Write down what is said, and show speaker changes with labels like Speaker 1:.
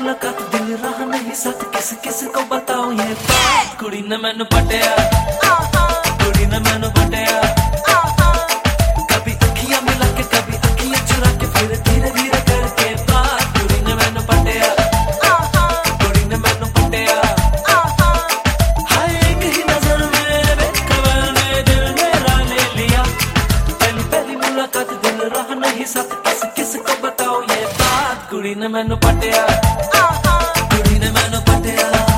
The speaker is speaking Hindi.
Speaker 1: मुलाकात दिल रहा नहीं साथ, किस किस को बताऊं ये बात। कुड़ी ने मैनू पटिया, कुड़ी ने मैनू पटिया। कभी अखियां मिला के कभी अखियां चुरा के फिर धीरे धीरे करके बात। कुड़ी ने मैनू पटिया, कुड़ी ने मैनू पटिया। हाय एक ही नजर में बेखबर ने दिल मेरा ले लिया। पहली पहली मुलाकात दिल रहा नहीं साथ, किस किस को बताऊं ये बात। कुड़ी ने मैनू पटिया, कुड़ी ने मैनू पटिया।